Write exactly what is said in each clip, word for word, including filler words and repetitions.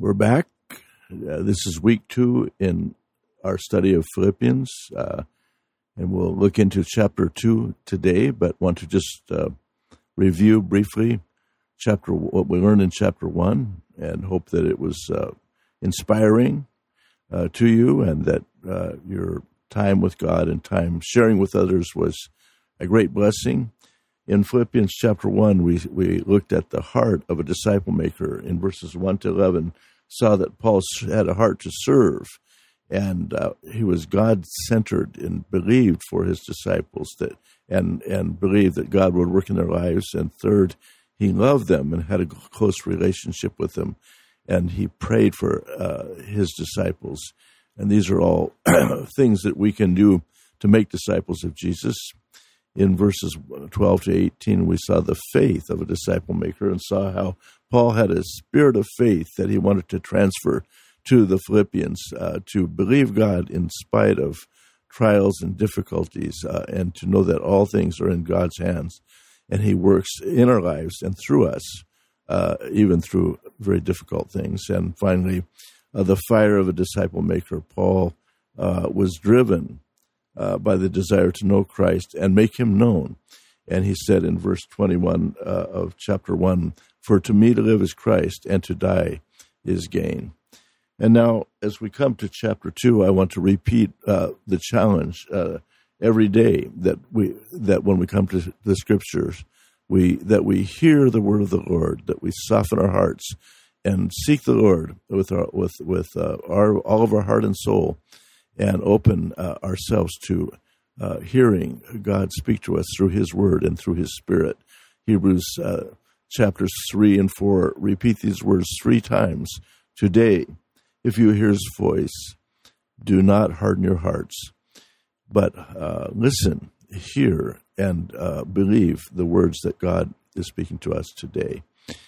We're back. Uh, this is week two in our study of Philippians, uh, and we'll look into chapter two today, but want to just uh, review briefly chapter what we learned in chapter one, and hope that it was uh, inspiring uh, to you, and that uh, your time with God and time sharing with others was a great blessing. In Philippians chapter one, we we looked at the heart of a disciple maker. In verses one to eleven, saw that Paul had a heart to serve, and uh, he was God-centered and believed for his disciples, that and and believed that God would work in their lives. And third, he loved them and had a close relationship with them, and he prayed for uh, his disciples. And these are all things that we can do to make disciples of Jesus. In verses twelve to eighteen, we saw the faith of a disciple maker and saw how Paul had a spirit of faith that he wanted to transfer to the Philippians, uh, to believe God in spite of trials and difficulties, uh, and to know that all things are in God's hands, and he works in our lives and through us, uh, even through very difficult things. And finally, uh, the fire of a disciple maker. Paul uh, was driven Uh, by the desire to know Christ and make him known. And he said in verse twenty-one uh, of chapter one, "For to me to live is Christ, and to die is gain." And now, as we come to chapter two, I want to repeat uh, the challenge uh, every day that we that when we come to the Scriptures, we that we hear the word of the Lord, that we soften our hearts and seek the Lord with our with with uh, our all of our heart and soul, and open uh, ourselves to uh, hearing God speak to us through his word and through his spirit. Hebrews uh, chapters three and four repeat these words three times. "Today, if you hear his voice, do not harden your hearts, but uh, listen, hear, and uh, believe the words that God is speaking to us today."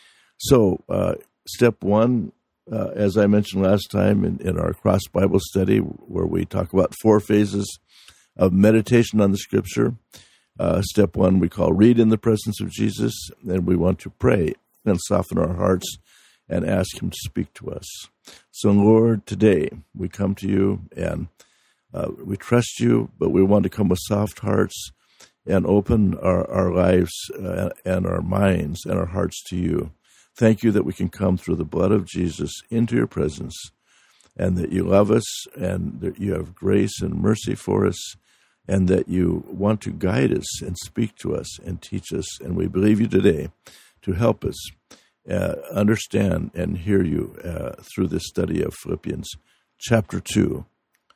So, uh, step one, Uh, as I mentioned last time in, in our Cross Bible study, where we talk about four phases of meditation on the Scripture. Uh, step one we call read in the presence of Jesus, and we want to pray and soften our hearts and ask him to speak to us. So, Lord, today we come to you, and uh, we trust you, but we want to come with soft hearts and open our, our lives uh, and our minds and our hearts to you. Thank you that we can come through the blood of Jesus into your presence, and that you love us, and that you have grace and mercy for us, and that you want to guide us and speak to us and teach us. And we believe you today to help us uh, understand and hear you uh, through this study of Philippians chapter two.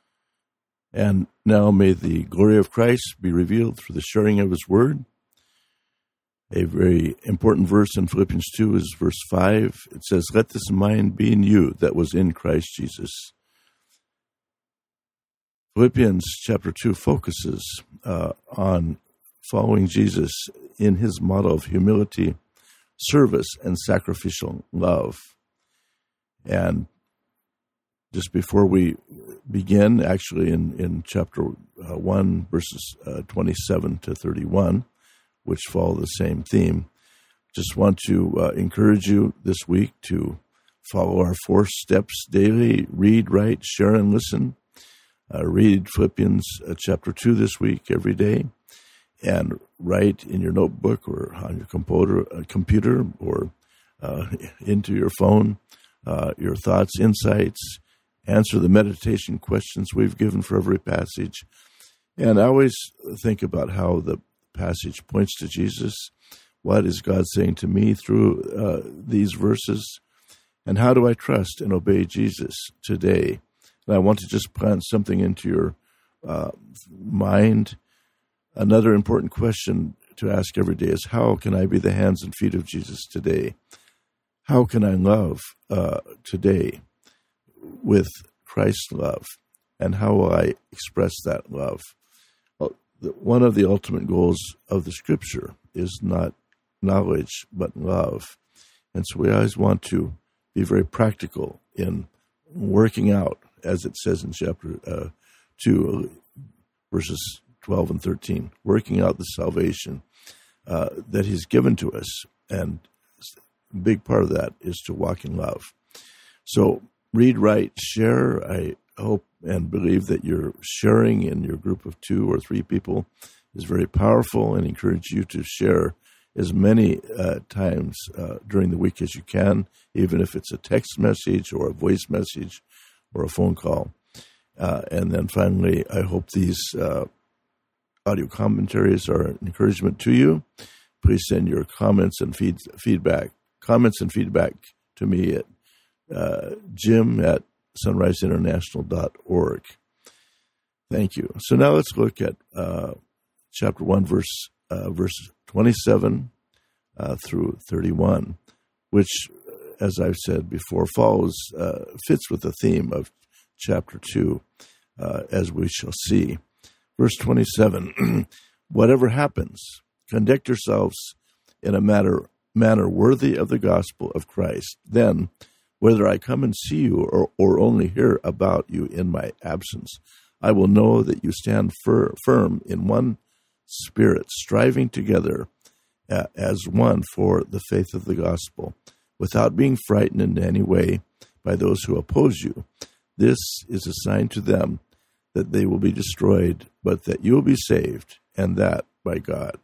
And now may the glory of Christ be revealed through the sharing of his word. A very important verse in Philippians two is verse five. It says, "Let this mind be in you that was in Christ Jesus." Philippians chapter two focuses uh, on following Jesus in his model of humility, service, and sacrificial love. And just before we begin, actually in, in chapter uh, one, verses uh, twenty-seven to thirty-one, which follow the same theme, just want to uh, encourage you this week to follow our four steps daily: read, write, share, and listen. Uh, read Philippians uh, chapter two this week every day, and write in your notebook or on your computer, uh, computer or uh, into your phone uh, your thoughts, insights. Answer the meditation questions we've given for every passage, and I always think about how the passage points to Jesus. What is God saying to me through uh, these verses? And how do I trust and obey Jesus today? And I want to just plant something into your uh, mind. Another important question to ask every day is, how can I be the hands and feet of Jesus today? How can I love uh, today with Christ's love? And how will I express that love? One of the ultimate goals of the Scripture is not knowledge, but love. And so we always want to be very practical in working out, as it says in chapter uh, two, verses twelve and thirteen, working out the salvation uh, that he's given to us. And a big part of that is to walk in love. So read, write, share. I hope and believe that your sharing in your group of two or three people is very powerful, and encourage you to share as many uh, times uh, during the week as you can, even if it's a text message or a voice message or a phone call. Uh, and then finally, I hope these uh, audio commentaries are an encouragement to you. Please send your comments and feed, feedback, comments and feedback to me at uh, jim at sunrise international dot org. Thank you. So now let's look at uh, chapter one, verse uh, verse twenty-seven uh, through thirty-one, which, as I've said before, follows uh, fits with the theme of chapter two, uh, as we shall see. Verse twenty-seven: Whatever happens, conduct yourselves in a manner manner worthy of the gospel of Christ. Then, whether I come and see you or, or only hear about you in my absence, I will know that you stand fir- firm in one spirit, striving together uh, as one for the faith of the gospel, without being frightened in any way by those who oppose you. This is a sign to them that they will be destroyed, but that you will be saved, and that by God.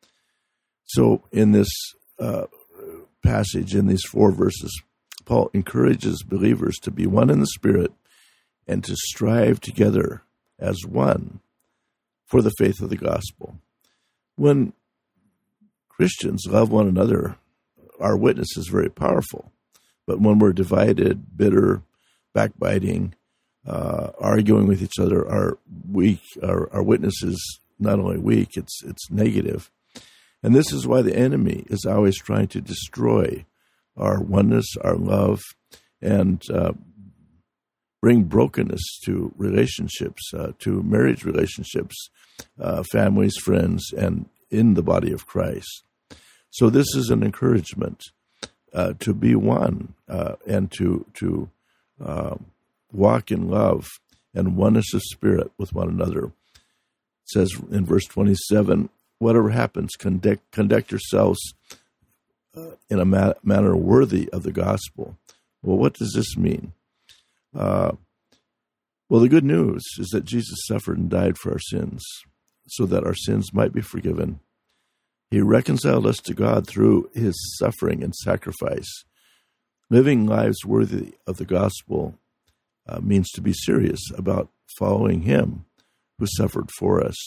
So in this uh, passage, in these four verses, Paul encourages believers to be one in the Spirit and to strive together as one for the faith of the gospel. When Christians love one another, our witness is very powerful. But when we're divided, bitter, backbiting, uh, arguing with each other, our weak, our, our witness is not only weak, it's it's negative. And this is why the enemy is always trying to destroy our oneness, our love, and uh, bring brokenness to relationships, uh, to marriage relationships, uh, families, friends, and in the body of Christ. So this is an encouragement uh, to be one uh, and to to uh, walk in love and oneness of spirit with one another. It says in verse twenty-seven, whatever happens, conduct, conduct yourselves uh, in a ma- manner worthy of the gospel. Well, what does this mean? Uh, well, the good news is that Jesus suffered and died for our sins so that our sins might be forgiven. He reconciled us to God through his suffering and sacrifice. Living lives worthy of the gospel uh, means to be serious about following him who suffered for us.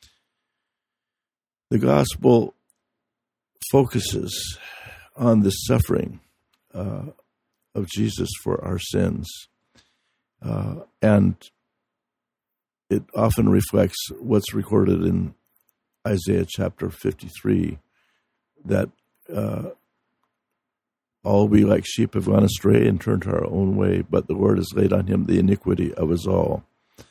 The gospel focuses on the suffering uh, of Jesus for our sins, uh, and it often reflects what's recorded in Isaiah chapter fifty-three, that uh, all we like sheep have gone astray and turned to our own way, but the Lord has laid on him the iniquity of us all.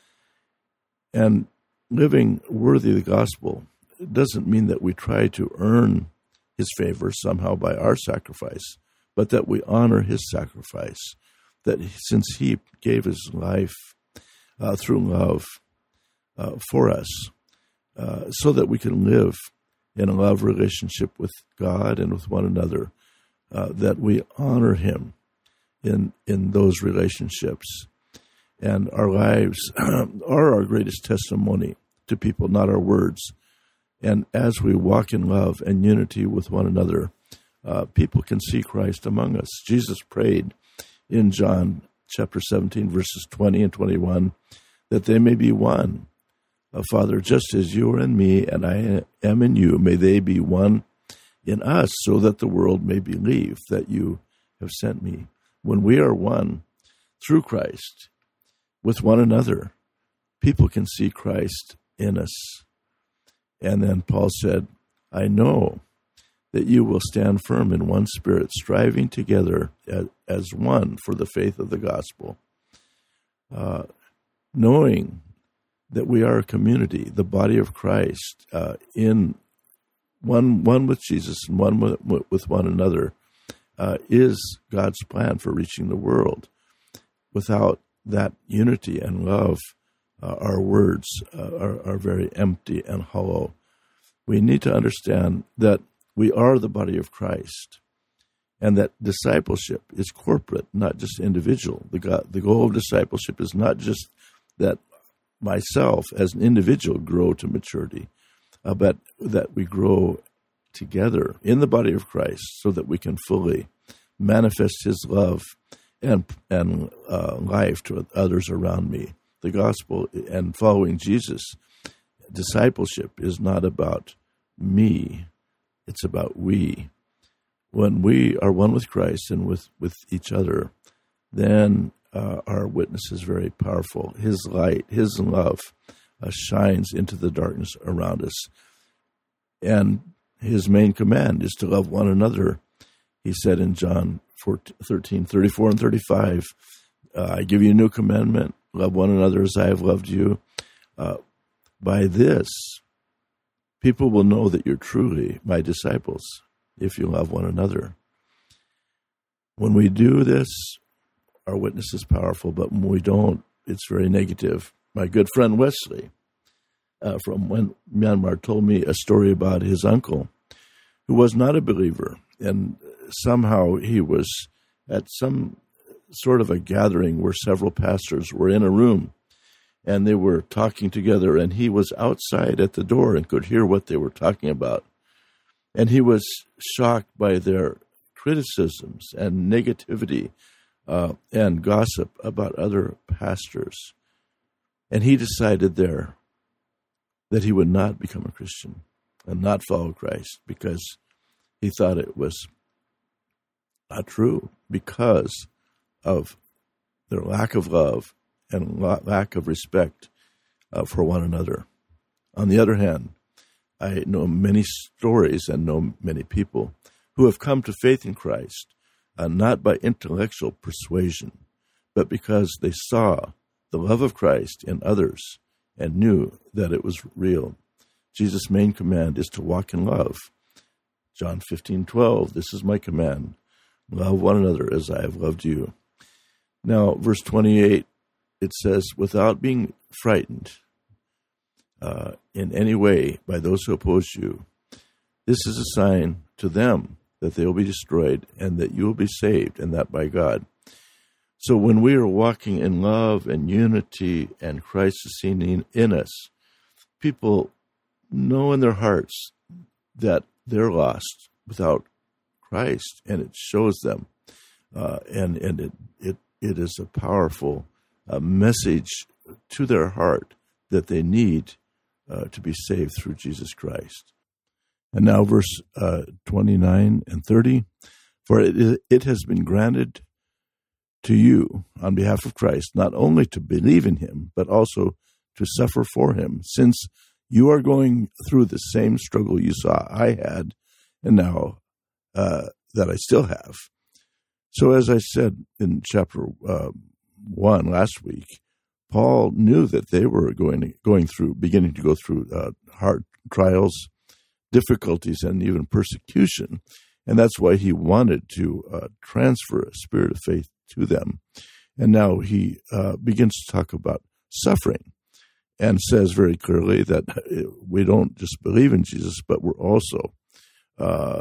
And living worthy of the gospel doesn't mean that we try to earn his favor somehow by our sacrifice, but that we honor his sacrifice, that since he gave his life uh, through love uh, for us, uh, so that we can live in a love relationship with God and with one another, uh, that we honor him in in those relationships. And our lives are our greatest testimony to people, not our words. And as we walk in love and unity with one another, uh, people can see Christ among us. Jesus prayed in John chapter seventeen, verses twenty and twenty-one, that they may be one. Uh, Father, just as you are in me and I am in you, may they be one in us, so that the world may believe that you have sent me. When we are one through Christ with one another, people can see Christ in us. And then Paul said, I know that you will stand firm in one spirit, striving together as, as one for the faith of the gospel. Uh, knowing that we are a community, the body of Christ, uh, in one one with Jesus and one with, with one another, uh, is God's plan for reaching the world. Without that unity and love, uh, our words uh, are, are very empty and hollow. We need to understand that we are the body of Christ, and that discipleship is corporate, not just individual. The, God, the goal of discipleship is not just that myself as an individual grow to maturity, uh, but that we grow together in the body of Christ so that we can fully manifest his love and and uh, life to others around me. The gospel and following Jesus, discipleship is not about me, it's about we. When we are one with Christ and with, with each other, then uh, our witness is very powerful. His light, his love uh, shines into the darkness around us. And his main command is to love one another. He said in John thirteen, thirty-four and thirty-five, uh, I give you a new commandment, love one another as I have loved you. Uh, by this, people will know that you're truly my disciples, if you love one another. When we do this, our witness is powerful, but when we don't, it's very negative. My good friend Wesley uh, from when Myanmar told me a story about his uncle who was not a believer, and somehow he was at some sort of a gathering where several pastors were in a room, and they were talking together, and he was outside at the door and could hear what they were talking about. And he was shocked by their criticisms and negativity uh, and gossip about other pastors. And he decided there that he would not become a Christian and not follow Christ because he thought it was not true because of their lack of love and lack of respect uh, for one another. On the other hand, I know many stories and know many people who have come to faith in Christ, uh, not by intellectual persuasion, but because they saw the love of Christ in others and knew that it was real. Jesus' main command is to walk in love. John fifteen twelve, this is my command, love one another as I have loved you. Now, verse twenty-eight, it says, without being frightened uh, in any way by those who oppose you, this is a sign to them that they will be destroyed and that you will be saved, and that by God. So when we are walking in love and unity and Christ is seen in, in us, people know in their hearts that they're lost without Christ, and it shows them. Uh, and and it, it it is a powerful uh, message to their heart that they need uh, to be saved through Jesus Christ. And now verse uh, twenty-nine and thirty, for it, it has been granted to you on behalf of Christ, not only to believe in him, but also to suffer for him, since you are going through the same struggle you saw I had, and now uh, that I still have. So as I said in chapter uh, one last week, Paul knew that they were going going through, beginning to go through uh, hard trials, difficulties, and even persecution, and that's why he wanted to uh, transfer a spirit of faith to them. And now he uh, begins to talk about suffering and says very clearly that we don't just believe in Jesus, but we're also uh,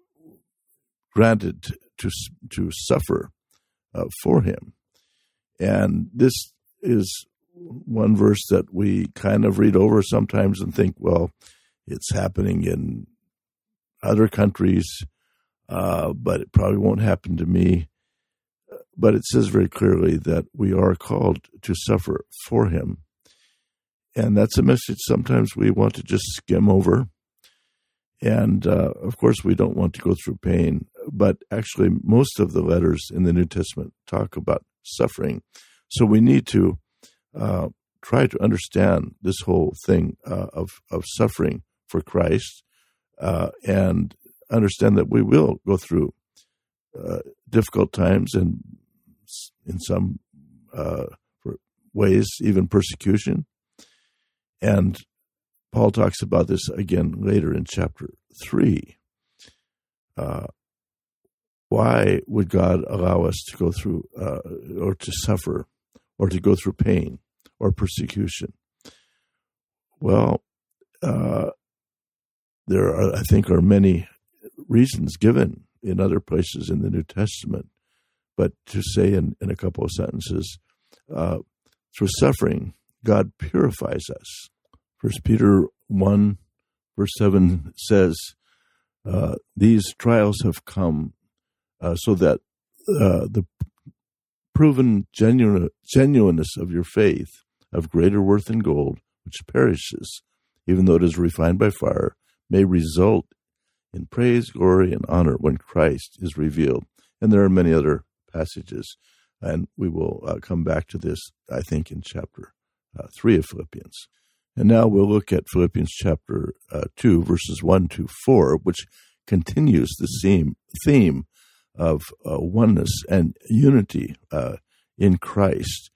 granted to to suffer uh, for him. And this is one verse that we kind of read over sometimes and think, well, it's happening in other countries, uh, but it probably won't happen to me. But it says very clearly that we are called to suffer for him. And that's a message sometimes we want to just skim over. And, uh, of course, we don't want to go through pain. But actually, most of the letters in the New Testament talk about suffering. So we need to uh, try to understand this whole thing uh, of, of suffering for Christ uh, and understand that we will go through uh, difficult times and in some uh, ways, even persecution. And Paul talks about this again later in chapter three. Uh, why would God allow us to go through uh, or to suffer or to go through pain or persecution? Well, uh, there are, I think, are many reasons given in other places in the New Testament. But to say in, in a couple of sentences, uh, through suffering, God purifies us. First Peter one, verse seven says, uh, these trials have come uh, so that uh, the proven genuine, genuineness of your faith, of greater worth than gold, which perishes, even though it is refined by fire, may result in praise, glory, and honor when Christ is revealed. And there are many other passages, and we will uh, come back to this, I think, in chapter uh, three of Philippians. And now we'll look at Philippians chapter uh, two, verses one to four, which continues the same theme of uh, oneness and unity uh, in Christ.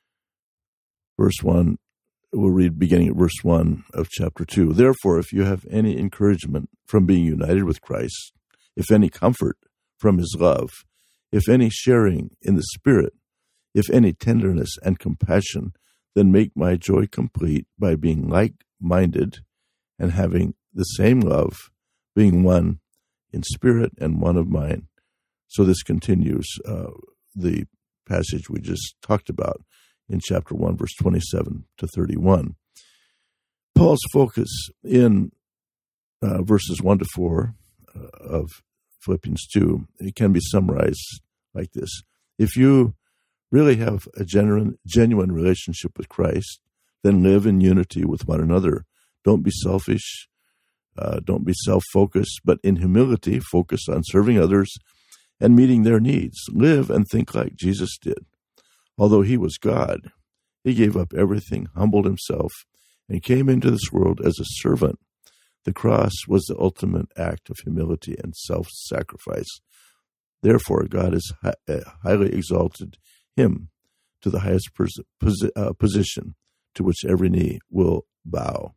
Verse one, we'll read beginning at verse one of chapter two. Therefore, if you have any encouragement from being united with Christ, if any comfort from his love, if any sharing in the Spirit, if any tenderness and compassion, then make my joy complete by being like-minded and having the same love, being one in spirit and one of mind. So this continues uh, the passage we just talked about in chapter one, verse twenty-seven to thirty-one. Paul's focus in uh, verses one to four uh, of Philippians two, it can be summarized like this. If you really have a genuine, genuine relationship with Christ, then live in unity with one another. Don't be selfish. Uh, don't be self-focused, but in humility, focus on serving others and meeting their needs. Live and think like Jesus did. Although he was God, he gave up everything, humbled himself, and came into this world as a servant. The cross was the ultimate act of humility and self-sacrifice. Therefore, God has highly exalted him to the highest pos- uh, position to which every knee will bow.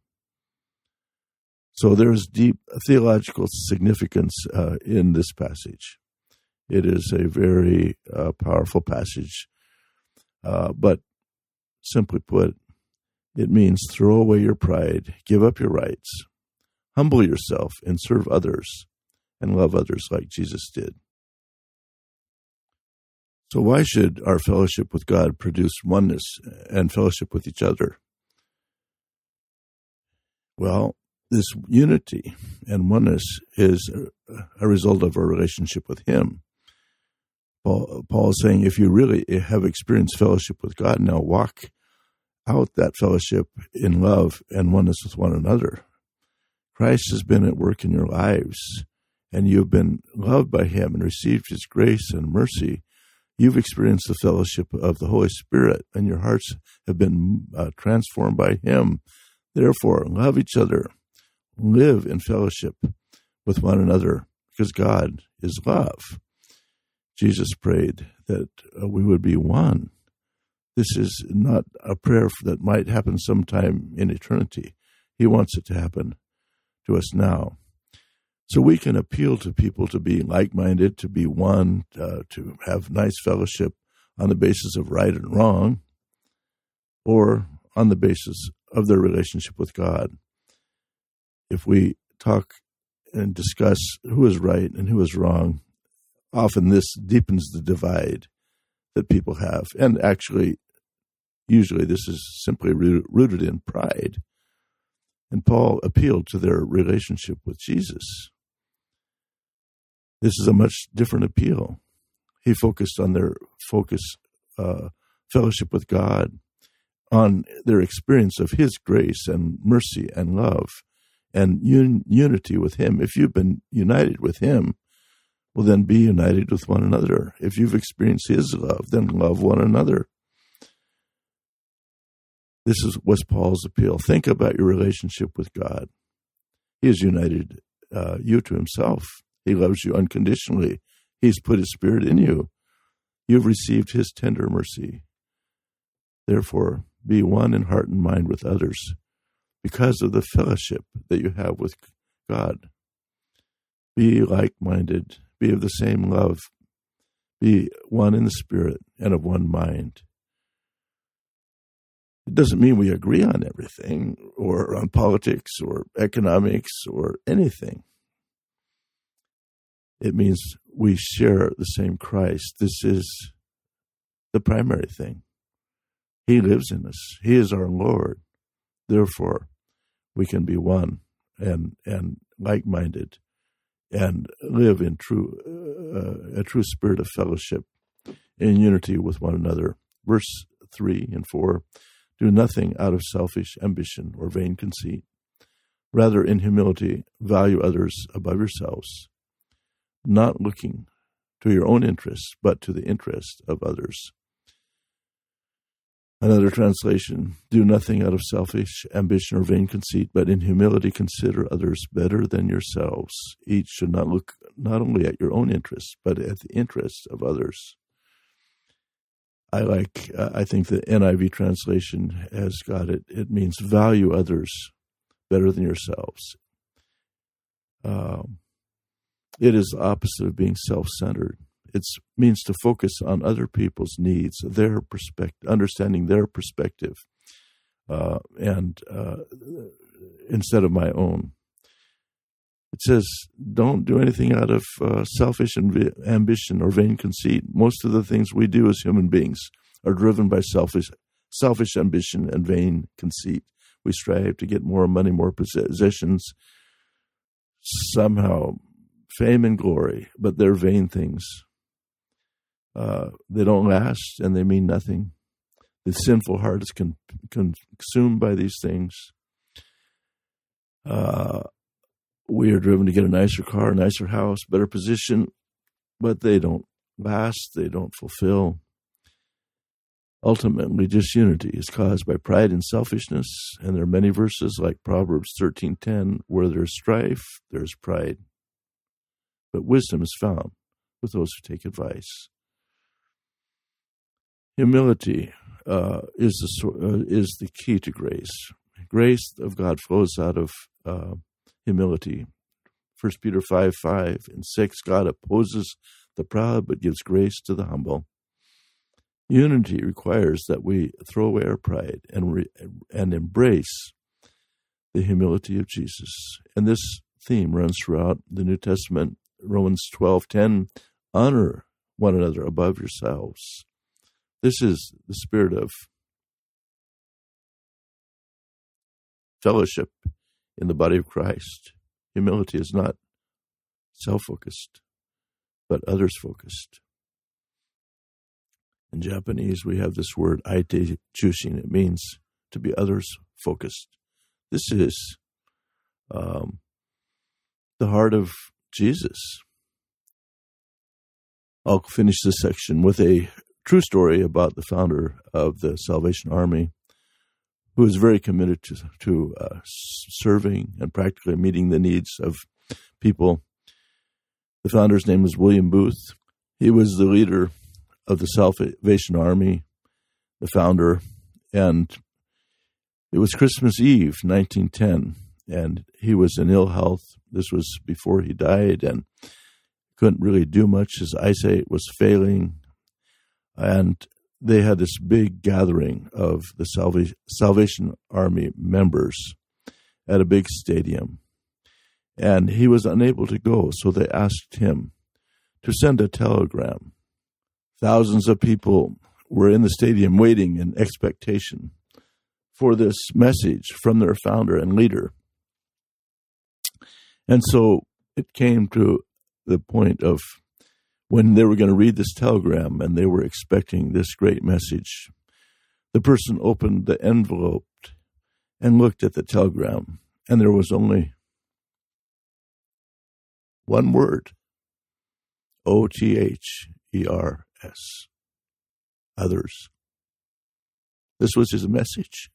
So there is deep theological significance uh, in this passage. It is a very uh, powerful passage, uh, but simply put, it means throw away your pride, give up your rights, humble yourself, and serve others, and love others like Jesus did. So why should our fellowship with God produce oneness and fellowship with each other? Well, this unity and oneness is a result of our relationship with him. Paul, Paul is saying, if you really have experienced fellowship with God, now walk out that fellowship in love and oneness with one another. Christ has been at work in your lives, and you've been loved by him and received his grace and mercy. You've experienced the fellowship of the Holy Spirit, and your hearts have been uh, transformed by him. Therefore, love each other. Live in fellowship with one another, because God is love. Jesus prayed that uh, we would be one. This is not a prayer that might happen sometime in eternity. He wants it to happen to us now. So we can appeal to people to be like-minded, to be one, uh, to have nice fellowship on the basis of right and wrong, or on the basis of their relationship with God. If we talk and discuss who is right and who is wrong, often this deepens the divide that people have. And actually, usually this is simply rooted in pride. And Paul appealed to their relationship with Jesus. This is a much different appeal. He focused on their focus, uh, fellowship with God, on their experience of his grace and mercy and love and un- unity with him. If you've been united with him, well, then be united with one another. If you've experienced his love, then love one another. This is, was Paul's appeal. Think about your relationship with God. He has united uh, you to himself. He loves you unconditionally. He's put his Spirit in you. You've received his tender mercy. Therefore, be one in heart and mind with others because of the fellowship that you have with God. Be like-minded. Be of the same love. Be one in the Spirit and of one mind. It doesn't mean we agree on everything or on politics or economics or anything. It means we share the same Christ. This is the primary thing. He lives in us. He is our Lord. Therefore, we can be one and and like-minded and live in true uh, a true spirit of fellowship in unity with one another. Verse three and four, do nothing out of selfish ambition or vain conceit. Rather, in humility, value others above yourselves, not looking to your own interests, but to the interest of others. Another translation, do nothing out of selfish ambition or vain conceit, but in humility consider others better than yourselves. Each should not look not only at your own interests, but at the interests of others. I like, uh, I think the N I V translation has got it. It means value others better than yourselves. Um, it is the opposite of being self-centered. It means to focus on other people's needs, their perspective, understanding their perspective, uh, and uh, instead of my own. It says, don't do anything out of uh, selfish ambition or vain conceit. Most of the things we do as human beings are driven by selfish, selfish ambition and vain conceit. We strive to get more money, more possessions, somehow fame and glory, but they're vain things. Uh, they don't last, and they mean nothing. The sinful heart is con- consumed by these things. Uh, we are driven to get a nicer car, a nicer house, better position, but they don't last, they don't fulfill. Ultimately, disunity is caused by pride and selfishness, and there are many verses like Proverbs thirteen ten, where there's strife, there's pride. But wisdom is found with those who take advice. Humility uh, is the uh, is the key to grace. Grace of God flows out of uh, humility. First Peter five five and six, God opposes the proud but gives grace to the humble. Unity requires that we throw away our pride and re- and embrace the humility of Jesus. And this theme runs throughout the New Testament. Romans twelve ten, honor one another above yourselves. This is the spirit of fellowship in the body of Christ. Humility is not self-focused, but others-focused. In Japanese, we have this word, aite chushin. It means to be others-focused. This is um, the heart of Jesus. I'll finish this section with a true story about the founder of the Salvation Army, who was very committed to, to uh, serving and practically meeting the needs of people. The founder's name was William Booth. He was the leader of the Salvation Army, the founder, and it was Christmas Eve, nineteen ten, and he was in ill health. This was before he died, and couldn't really do much. His eyesight was failing, and they had this big gathering of the Salva- Salvation Army members at a big stadium, and he was unable to go, so they asked him to send a telegram. Thousands of people were in the stadium waiting in expectation for this message from their founder and leader. And so it came to the point of when they were going to read this telegram and they were expecting this great message. The person opened the envelope and looked at the telegram, and there was only one word, O T H E R S, others. This was his message,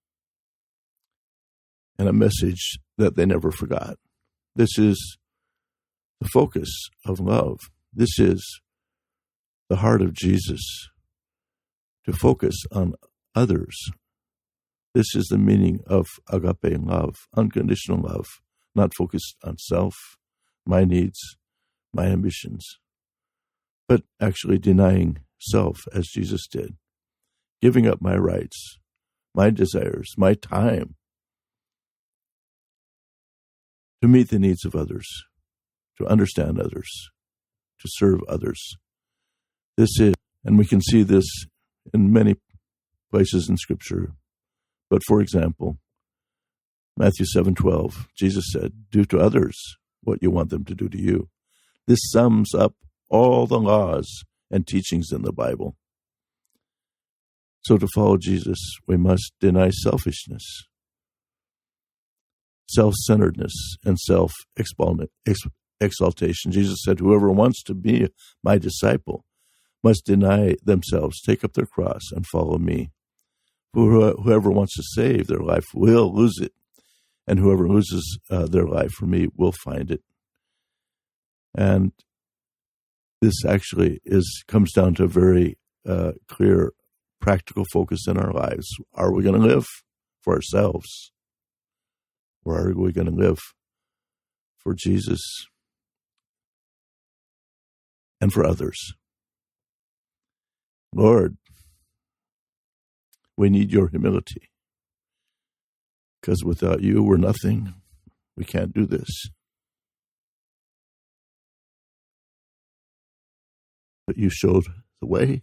and a message that they never forgot. This is the focus of love. This is the heart of Jesus, to focus on others. This is the meaning of agape love, unconditional love, not focused on self, my needs, my ambitions, but actually denying self as Jesus did, giving up my rights, my desires, my time to meet the needs of others, to understand others, to serve others. This is, and we can see this in many places in Scripture. But for example, Matthew seven twelve, Jesus said, "Do to others what you want them to do to you." This sums up all the laws and teachings in the Bible. So to follow Jesus, we must deny selfishness, self-centeredness, and self-exaltation. Jesus said, "Whoever wants to be my disciple must deny themselves, take up their cross, and follow me. Whoever wants to save their life will lose it, and whoever loses uh, their life for me will find it." And this actually is comes down to a very uh, clear, practical focus in our lives. Are we going to live for ourselves, or are we going to live for Jesus and for others? Lord, we need your humility, because without you, we're nothing. We can't do this. But you showed the way.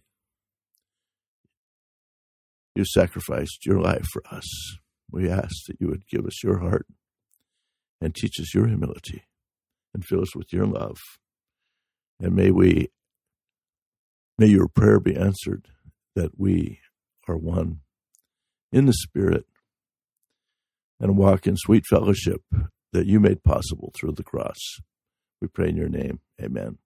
You sacrificed your life for us. We ask that you would give us your heart and teach us your humility and fill us with your love. And may we, may your prayer be answered, that we are one in the Spirit and walk in sweet fellowship that you made possible through the cross. We pray in your name. Amen.